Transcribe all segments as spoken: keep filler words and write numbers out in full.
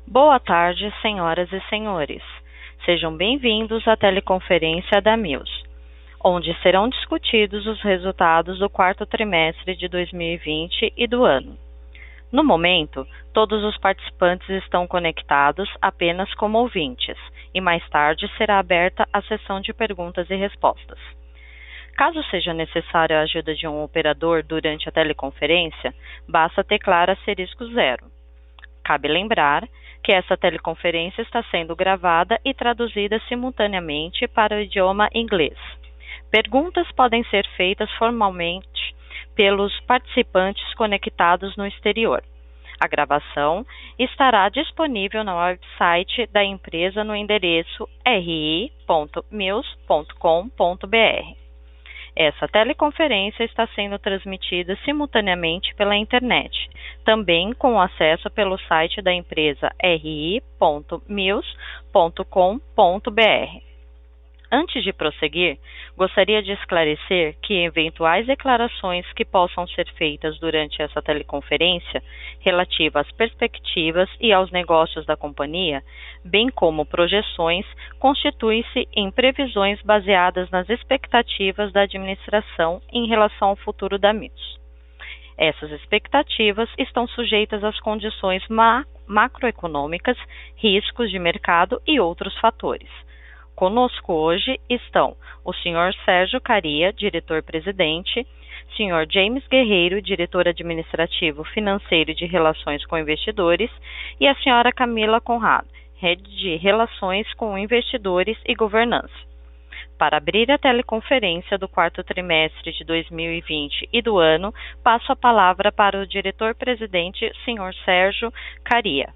Boa tarde, senhoras e senhores. Sejam bem-vindos à teleconferência da Mills, onde serão discutidos os resultados do quarto trimestre de dois mil e vinte e do ano. No momento, todos os participantes estão conectados apenas como ouvintes, e mais tarde será aberta a sessão de perguntas e respostas. Caso seja necessária a ajuda de um operador durante a teleconferência, basta teclar asterisco zero. Cabe lembrar que essa teleconferência está sendo gravada e traduzida simultaneamente para o idioma inglês. Perguntas podem ser feitas formalmente pelos participantes conectados no exterior. A gravação estará disponível no website da empresa no endereço r i ponto mills ponto com ponto b r. Essa teleconferência está sendo transmitida simultaneamente pela internet, também com acesso pelo site da empresa r i ponto mills ponto com ponto b r. Antes de prosseguir, gostaria de esclarecer que eventuais declarações que possam ser feitas durante essa teleconferência, relativa às perspectivas e aos negócios da companhia, bem como projeções, constituem-se em previsões baseadas nas expectativas da administração em relação ao futuro da Mills. Essas expectativas estão sujeitas às condições ma- macroeconômicas, riscos de mercado e outros fatores. Conosco hoje estão o senhor Sérgio Kariya, diretor-presidente, senhor James Guerreiro, diretor administrativo financeiro e de relações com investidores, e a senhora Camila Conrado, head de relações com investidores e governança. Para abrir a teleconferência do quarto trimestre de dois mil e vinte e do ano, passo a palavra para o diretor-presidente, senhor Sérgio Kariya.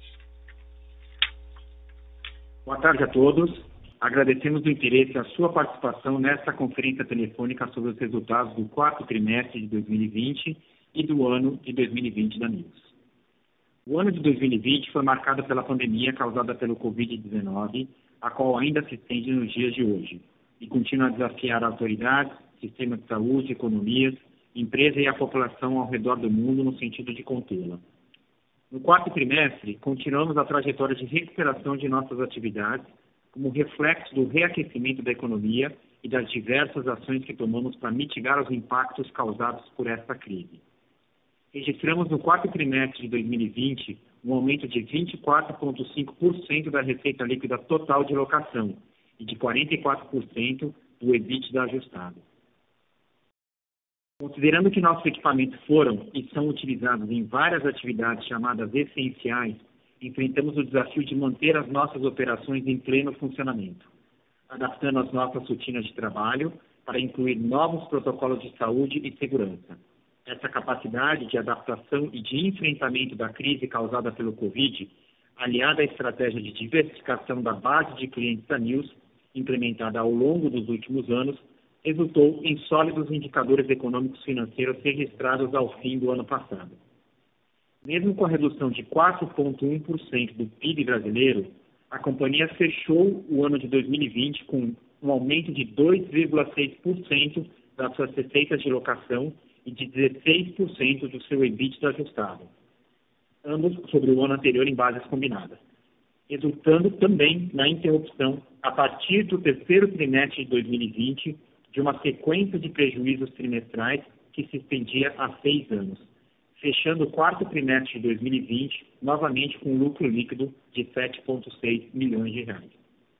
Boa tarde a todos. Agradecemos o interesse e a sua participação nesta conferência telefônica sobre os resultados do quarto trimestre de dois mil e vinte e do ano de dois mil e vinte da Mills. O ano de dois mil e vinte foi marcado pela pandemia causada pelo covid dezenove, a qual ainda se estende nos dias de hoje, e continua a desafiar autoridades, sistema de saúde, economias, empresas e a população ao redor do mundo no sentido de contê-la. No quarto trimestre, continuamos a trajetória de recuperação de nossas atividades, como reflexo do reaquecimento da economia e das diversas ações que tomamos para mitigar os impactos causados por esta crise. Registramos no quarto trimestre de dois mil e vinte um aumento de vinte e quatro vírgula cinco por cento da receita líquida total de locação e de quarenta e quatro por cento do EBITDA ajustado. Considerando que nossos equipamentos foram e são utilizados em várias atividades chamadas essenciais, enfrentamos o desafio de manter as nossas operações em pleno funcionamento, adaptando as nossas rotinas de trabalho para incluir novos protocolos de saúde e segurança. Essa capacidade de adaptação e de enfrentamento da crise causada pelo Covid, aliada à estratégia de diversificação da base de clientes da Mills, implementada ao longo dos últimos anos, resultou em sólidos indicadores econômicos financeiros registrados ao fim do ano passado. Mesmo com a redução de quatro vírgula um por cento do P I B brasileiro, a companhia fechou o ano de dois mil e vinte com um aumento de dois vírgula seis por cento das suas receitas de locação e de dezesseis por cento do seu EBITDA ajustado, ambos sobre o ano anterior em bases combinadas, resultando também na interrupção, a partir do terceiro trimestre de dois mil e vinte, de uma sequência de prejuízos trimestrais que se estendia há seis anos. Fechando o quarto trimestre de dois mil e vinte, novamente com um lucro líquido de sete vírgula seis milhões de reais.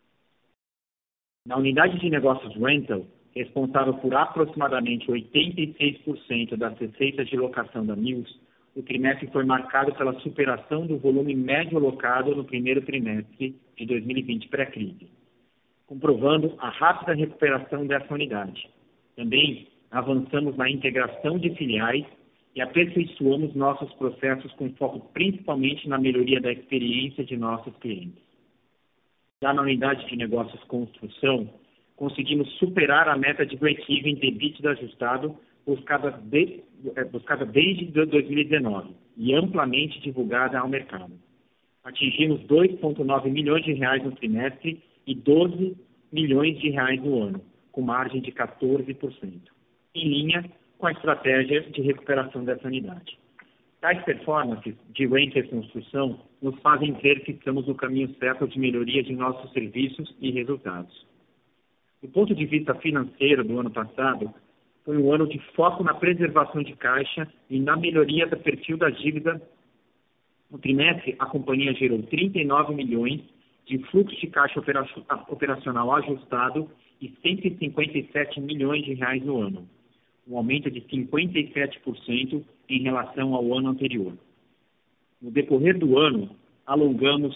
Na unidade de negócios rental, responsável por aproximadamente oitenta e seis por cento das receitas de locação da Mills, o trimestre foi marcado pela superação do volume médio locado no primeiro trimestre de dois mil e vinte pré-crise, comprovando a rápida recuperação dessa unidade. Também avançamos na integração de filiais e aperfeiçoamos nossos processos com foco principalmente na melhoria da experiência de nossos clientes. Já na unidade de negócios construção, conseguimos superar a meta de break-even de EBITDA ajustado buscada, de, buscada desde dois mil e dezenove e amplamente divulgada ao mercado. Atingimos dois vírgula nove milhões de reais no trimestre e doze milhões de reais no ano, com margem de quatorze por cento, em linha com a estratégia de recuperação dessa unidade. Tais performances de renta e construção nos fazem ver que estamos no caminho certo de melhoria de nossos serviços e resultados. Do ponto de vista financeiro do ano passado, foi um ano de foco na preservação de caixa e na melhoria do perfil da dívida. No trimestre, a companhia gerou trinta e nove milhões de fluxo de caixa operacional ajustado e cento e cinquenta e sete milhões de reais no ano, um aumento de cinquenta e sete por cento em relação ao ano anterior. No decorrer do ano, alongamos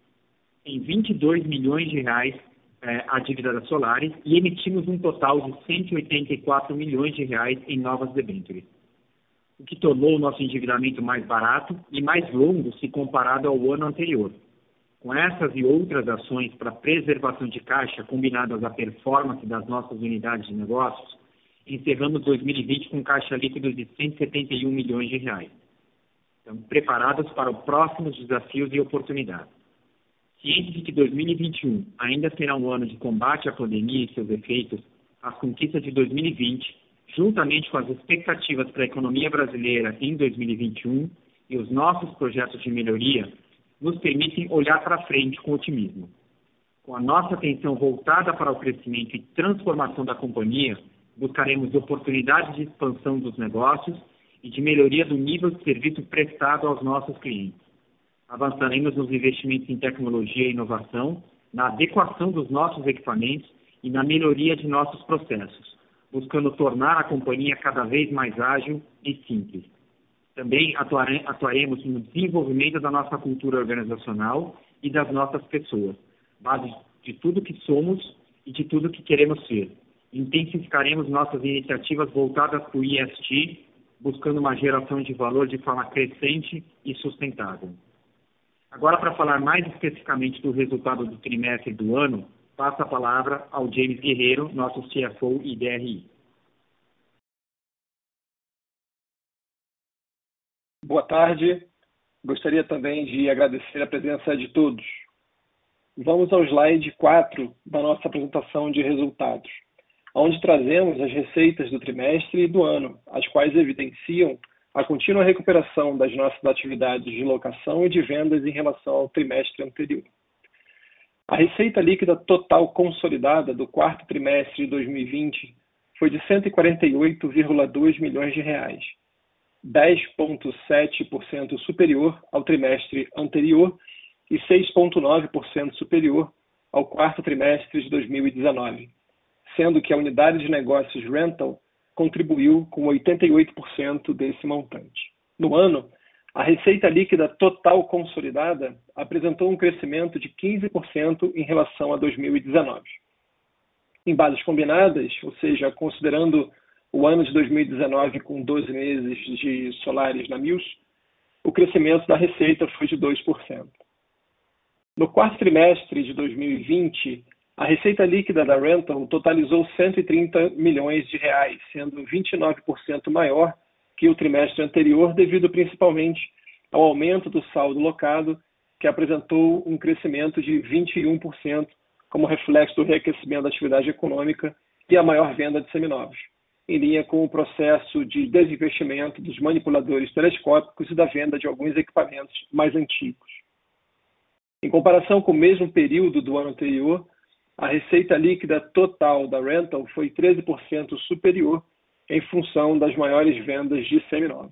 em vinte e dois milhões de reais eh, a dívida da Solaris e emitimos um total de cento e oitenta e quatro milhões de reais em novas debêntures, o que tornou o nosso endividamento mais barato e mais longo se comparado ao ano anterior. Com essas e outras ações para preservação de caixa combinadas à performance das nossas unidades de negócios, encerramos dois mil e vinte com caixa líquido de cento e setenta e um milhões de reais. Estamos preparados para os próximos desafios e oportunidades. Ciente de que dois mil e vinte e um ainda será um ano de combate à pandemia e seus efeitos, as conquistas de dois mil e vinte, juntamente com as expectativas para a economia brasileira em dois mil e vinte e um e os nossos projetos de melhoria, nos permitem olhar para frente com otimismo. Com a nossa atenção voltada para o crescimento e transformação da companhia, buscaremos oportunidades de expansão dos negócios e de melhoria do nível de serviço prestado aos nossos clientes. Avançaremos nos investimentos em tecnologia e inovação, na adequação dos nossos equipamentos e na melhoria de nossos processos, buscando tornar a companhia cada vez mais ágil e simples. Também atuaremos no desenvolvimento da nossa cultura organizacional e das nossas pessoas, base de tudo que somos e de tudo que queremos ser. Intensificaremos nossas iniciativas voltadas para o E S G, buscando uma geração de valor de forma crescente e sustentável. Agora, para falar mais especificamente do resultado do trimestre do ano, passo a palavra ao James Guerreiro, nosso C F O e D R I. Boa tarde. Gostaria também de agradecer a presença de todos. Vamos ao slide quatro da nossa apresentação de resultados, onde trazemos as receitas do trimestre e do ano, as quais evidenciam a contínua recuperação das nossas atividades de locação e de vendas em relação ao trimestre anterior. A receita líquida total consolidada do quarto trimestre de dois mil e vinte foi de cento e quarenta e oito vírgula dois milhões de reais, dez vírgula sete por cento superior ao trimestre anterior e seis vírgula nove por cento superior ao quarto trimestre de dois mil e dezenove, sendo que a unidade de negócios rental contribuiu com oitenta e oito por cento desse montante. No ano, a receita líquida total consolidada apresentou um crescimento de quinze por cento em relação a dois mil e dezenove. Em bases combinadas, ou seja, considerando o ano de dois mil e dezenove com doze meses de Solaris na Mills, o crescimento da receita foi de dois por cento. No quarto trimestre de dois mil e vinte, a receita líquida da Rental totalizou cento e trinta milhões de reais, sendo vinte e nove por cento maior que o trimestre anterior, devido principalmente ao aumento do saldo locado, que apresentou um crescimento de vinte e um por cento como reflexo do reaquecimento da atividade econômica e a maior venda de seminovos, em linha com o processo de desinvestimento dos manipuladores telescópicos e da venda de alguns equipamentos mais antigos. Em comparação com o mesmo período do ano anterior, a receita líquida total da Rental foi treze por cento superior em função das maiores vendas de seminovos.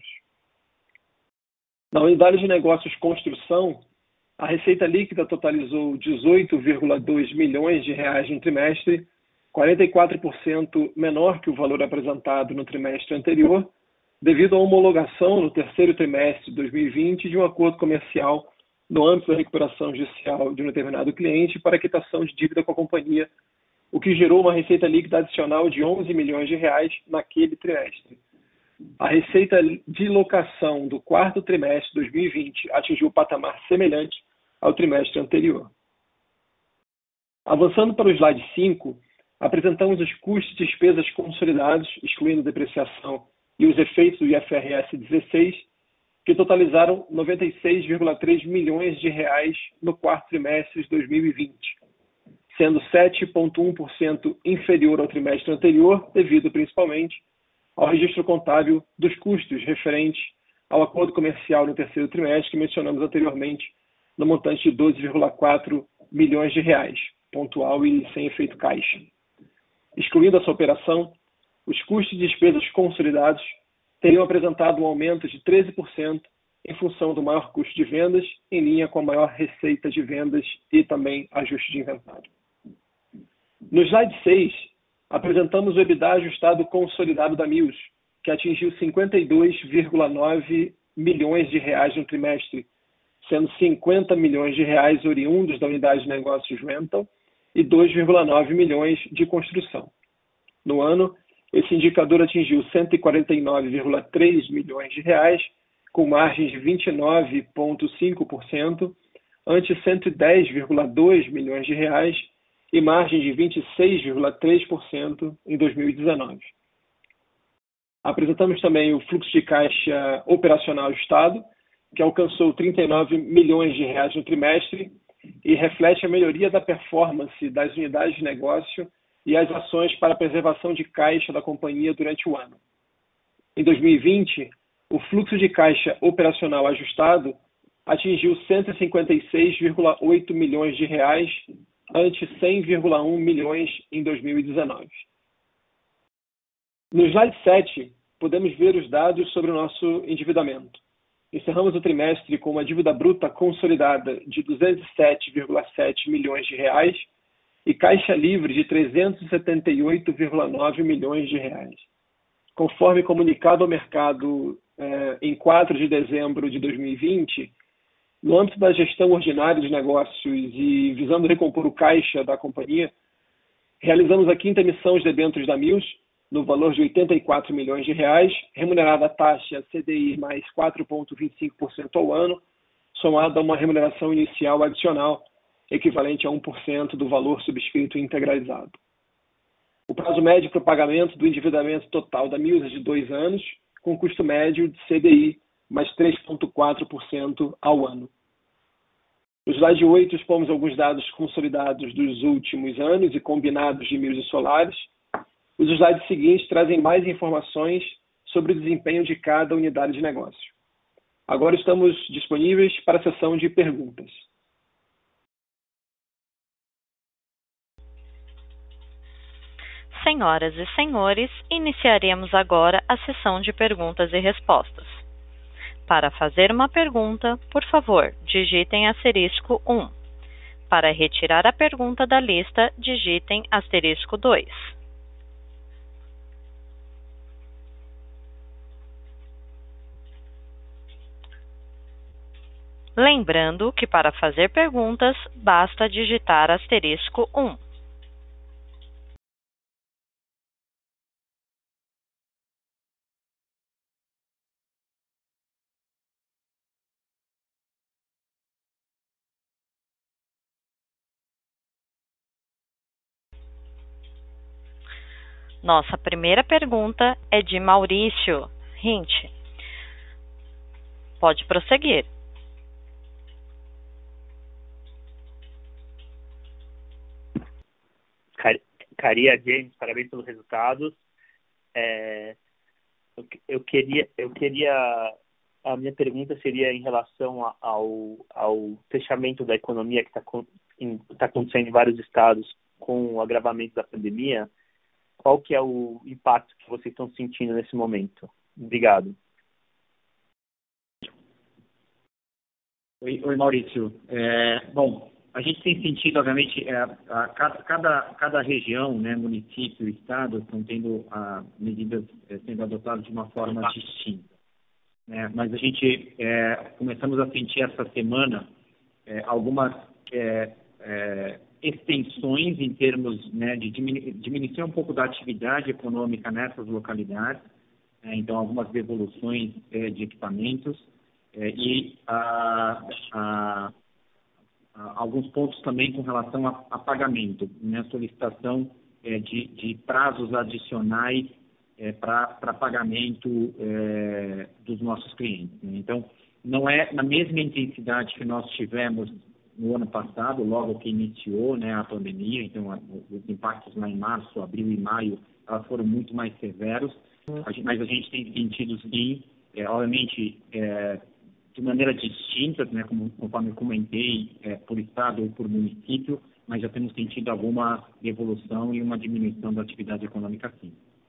Na unidade de negócios construção, a receita líquida totalizou dezoito vírgula dois milhões de reais no trimestre, quarenta e quatro por cento menor que o valor apresentado no trimestre anterior, devido à homologação no terceiro trimestre de dois mil e vinte de um acordo comercial no âmbito da recuperação judicial de um determinado cliente para quitação de dívida com a companhia, o que gerou uma receita líquida adicional de onze milhões de reais naquele trimestre. A receita de locação do quarto trimestre de dois mil e vinte atingiu um patamar semelhante ao trimestre anterior. Avançando para o slide cinco, apresentamos os custos e despesas consolidados, excluindo depreciação e os efeitos do I F R S dezesseis, que totalizaram noventa e seis vírgula três milhões de reais no quarto trimestre de dois mil e vinte, sendo sete vírgula um por cento inferior ao trimestre anterior, devido principalmente ao registro contábil dos custos referentes ao acordo comercial no terceiro trimestre que mencionamos anteriormente, no montante de doze vírgula quatro milhões de reais, pontual e sem efeito caixa. Excluindo essa operação, os custos e despesas consolidados teriam apresentado um aumento de treze por cento em função do maior custo de vendas, em linha com a maior receita de vendas e também ajuste de inventário. No slide seis, apresentamos o EBITDA ajustado consolidado da Mills, que atingiu cinquenta e dois vírgula nove milhões de reais no trimestre, sendo cinquenta milhões de reais oriundos da unidade de negócios rental e dois vírgula nove milhões de construção. No ano, esse indicador atingiu cento e quarenta e nove vírgula três milhões de reais, com margem de vinte e nove vírgula cinco por cento, ante cento e dez vírgula dois milhões de reais e margem de vinte e seis vírgula três por cento em dois mil e dezenove. Apresentamos também o fluxo de caixa operacional ajustado, que alcançou trinta e nove milhões de reais no trimestre e reflete a melhoria da performance das unidades de negócio e as ações para a preservação de caixa da companhia durante o ano. Em dois mil e vinte, o fluxo de caixa operacional ajustado atingiu cento e cinquenta e seis vírgula oito milhões de reais, ante cem vírgula um milhões em dois mil e dezenove. No slide sete, podemos ver os dados sobre o nosso endividamento. Encerramos o trimestre com uma dívida bruta consolidada de duzentos e sete vírgula sete milhões de reais e caixa livre de trezentos e setenta e oito vírgula nove milhões de reais. Conforme comunicado ao mercado eh, em quatro de dezembro de dois mil e vinte, no âmbito da gestão ordinária de negócios e visando recompor o caixa da companhia, realizamos a quinta emissão de debêntures da Mills, no valor de oitenta e quatro milhões de reais, remunerada a taxa C D I mais quatro vírgula vinte e cinco por cento ao ano, somada a uma remuneração inicial adicional, equivalente a um por cento do valor subscrito integralizado. O prazo médio para o pagamento do endividamento total da Mills é de dois anos, com custo médio de C D I mais três vírgula quatro por cento ao ano. No slide oito, expomos alguns dados consolidados dos últimos anos e combinados de Mills e Solaris. Os slides seguintes trazem mais informações sobre o desempenho de cada unidade de negócio. Agora estamos disponíveis para a sessão de perguntas. Senhoras e senhores, iniciaremos agora a sessão de perguntas e respostas. Para fazer uma pergunta, por favor, digitem asterisco um. Para retirar a pergunta da lista, digitem asterisco dois. Lembrando que para fazer perguntas, basta digitar asterisco um. Nossa primeira pergunta é de Maurício Hint. Pode prosseguir. Caria James, parabéns pelos resultados. É, eu, eu, queria, eu queria, a minha pergunta seria em relação ao, ao fechamento da economia que está tá acontecendo em vários estados com o agravamento da pandemia. Qual que é o impacto que vocês estão sentindo nesse momento? Obrigado. Oi, oi Maurício. É, bom, a gente tem sentido, obviamente, é, a, cada, cada, cada região, né, município, estado, estão tendo a, medidas é, sendo adotadas de uma forma distinta. É, mas a gente é, começamos a sentir essa semana é, algumas é, é, extensões em termos, né, de diminuir, diminuir um pouco da atividade econômica nessas localidades, é, então algumas devoluções é, de equipamentos é, e a, a alguns pontos também com relação a, a pagamento, né, solicitação é, de, de prazos adicionais é, para pagamento é, dos nossos clientes. Né? Então, não é na mesma intensidade que nós tivemos no ano passado, logo que iniciou, né, a pandemia, então a, os impactos lá em março, abril e maio, elas foram muito mais severos, a gente, mas a gente tem sentido, sim, é, obviamente, é, de maneira distinta, né, como, conforme eu comentei, é, por estado ou por município, mas já temos sentido alguma evolução e uma diminuição da atividade econômica, sim.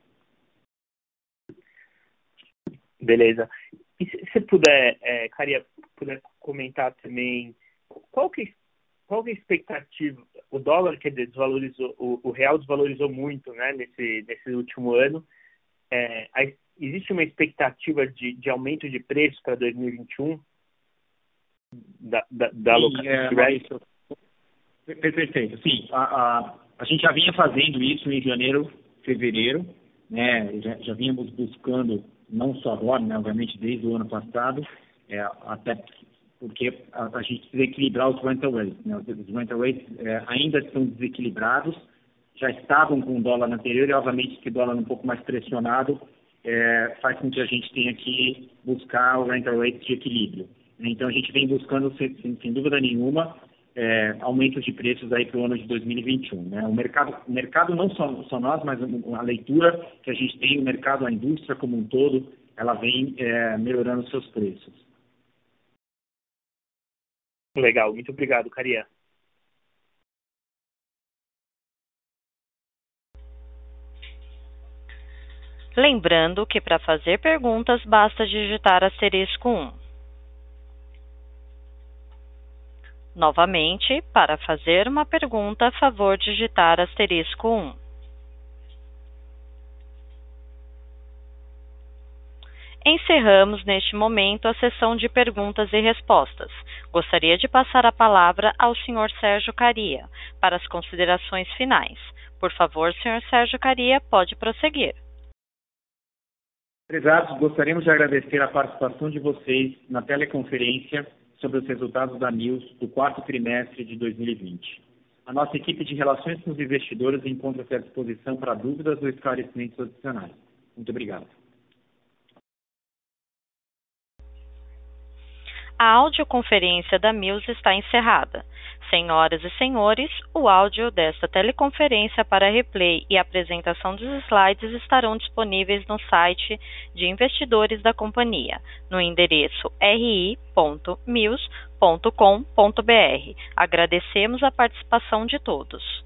Beleza. E se você puder, é, Caria, puder comentar também, qual que, qual que é a expectativa? O dólar, quer dizer, desvalorizou, o, o real desvalorizou muito, né, nesse, nesse último ano. É, a, existe uma expectativa de, de aumento de preços para dois mil e vinte e um da, da, da alocação é, de crédito? Perfeito. Sim, a, a, a gente já vinha fazendo isso em janeiro, fevereiro, né? Já, já vínhamos buscando, não só agora, né? Obviamente desde o ano passado, é, até porque a, a gente precisa equilibrar os rental rates, né? Os, os rental rates é, ainda estão desequilibrados, já estavam com o dólar anterior e, obviamente, que o dólar um pouco mais pressionado é, faz com que a gente tenha que buscar o rental rate de equilíbrio. Então, a gente vem buscando, sem, sem dúvida nenhuma, É, aumentos de preços aí para o ano de dois mil e vinte e um. Né? O mercado, o mercado não só, só nós, mas a leitura que a gente tem, o mercado, a indústria como um todo, ela vem é, melhorando seus preços. Legal, muito obrigado, Caria. Lembrando que para fazer perguntas basta digitar asterisco um. Novamente, para fazer uma pergunta, favor digitar asterisco um. Encerramos neste momento a sessão de perguntas e respostas. Gostaria de passar a palavra ao senhor Sérgio Caria para as considerações finais. Por favor, senhor Sérgio Caria, pode prosseguir. Prezados, gostaríamos de agradecer a participação de vocês na teleconferência sobre os resultados da Mills do quarto trimestre de dois mil e vinte. A nossa equipe de relações com os investidores encontra-se à disposição para dúvidas ou esclarecimentos adicionais. Muito obrigado. A audioconferência da Mills está encerrada. Senhoras e senhores, o áudio desta teleconferência para replay e apresentação dos slides estarão disponíveis no site de investidores da companhia, no endereço r i ponto mills ponto com ponto b r. Agradecemos a participação de todos.